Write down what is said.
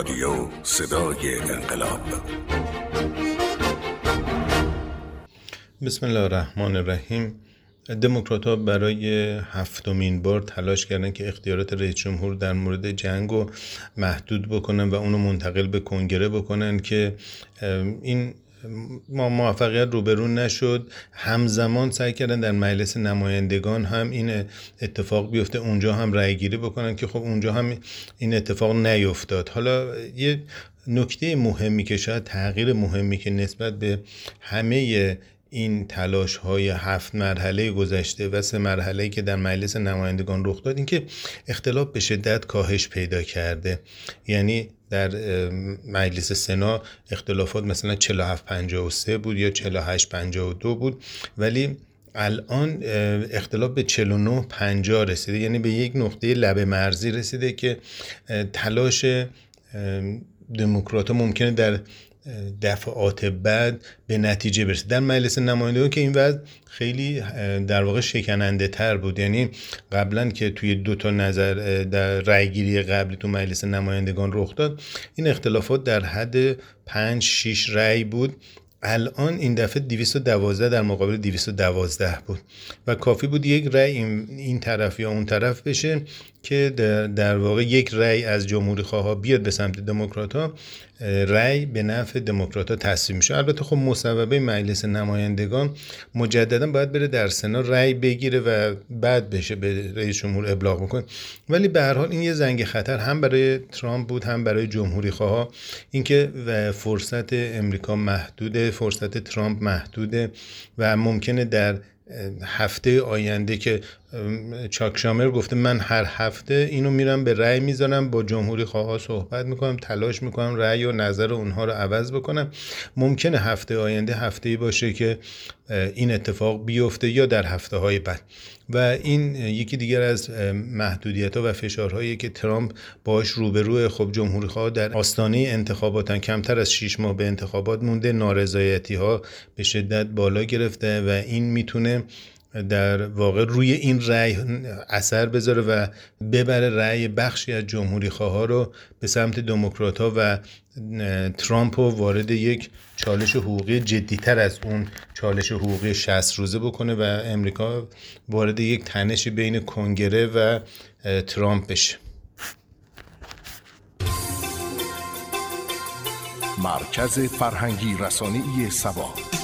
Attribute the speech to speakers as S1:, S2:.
S1: رادیو صدای انقلاب.
S2: بسم الله الرحمن الرحیم. دموکرات‌ها برای 7مین بار تلاش کردن که اختیارات رئیس جمهور در مورد جنگ رو محدود بکنن و اونو منتقل به کنگره بکنن که این موفقیت روبرو نشد. همزمان سعی کردن در مجلس نمایندگان هم این اتفاق بیفته، اونجا هم رأی گیری بکنن که خب اونجا هم این اتفاق نیفتاد. حالا یه نکته مهمی که شاید تغییر مهمی که نسبت به همه این تلاش های 7 مرحله گذشته و 3 مرحله که در مجلس نمایندگان رخ داد، این که اختلاف به شدت کاهش پیدا کرده. یعنی در مجلس سنا اختلافات مثلا 47-53 بود یا 48-52 بود، ولی الان اختلاف به 49-50 رسیده، یعنی به یک نقطه لب مرزی رسیده که تلاش دموکرات‌ها ممکنه در دفعات بعد به نتیجه برسه. در مجلس نمایندگان که این وضع خیلی در واقع شکننده تر بود، یعنی قبلا که توی 2 نظر در رأیگیری قبلی تو مجلس نمایندگان رخ داد، این اختلافات در حد 5-6 رأی بود. الان این دفعه 212 در مقابل 212 بود و کافی بود یک رأی این طرف یا اون طرف بشه که در واقع یک رأی از جمهوری خواها بیاد به سمت دموکرات‌ها، رأی به نفع دموکرات‌ها تصویب میشه. البته خب مصوبه مجلس نمایندگان مجددا باید بره در سنا رأی بگیره و بعد بشه به رئیس جمهور ابلاغ بکنه، ولی به هر حال این یه زنگ خطر هم برای ترامپ بود هم برای جمهوری خواها، اینکه فرصت امریکا محدوده، فرصت ترامپ محدوده و ممکنه در هفته آینده که چاک شامر گفته من هر هفته اینو میرم به رأی میذارم، با جمهوری خواها صحبت میکنم، تلاش میکنم رأی و نظر اونها رو عوض بکنم، ممکنه هفته آینده هفته‌ای باشه که این اتفاق بیفته یا در هفته های بعد. و این یکی دیگر از محدودیت‌ها و فشارهایی که ترامپ باش روبروه. خب جمهوری خواها در آستانه انتخاباتن، کمتر از 6 ماه به انتخابات مونده، نارضایتی‌ها به شدت بالا گرفته و این میتونه در واقع روی این رأی اثر بذاره و ببره رأی بخشی از جمهوری خواها رو به سمت دموکرات‌ها و ترامپ رو وارد یک چالش حقوقی جدی‌تر از اون چالش حقوقی 60 روزه بکنه و امریکا وارد یک تنش بین کنگره و ترامپ بشه.
S1: مرکز فرهنگی رسانه‌ای سبا.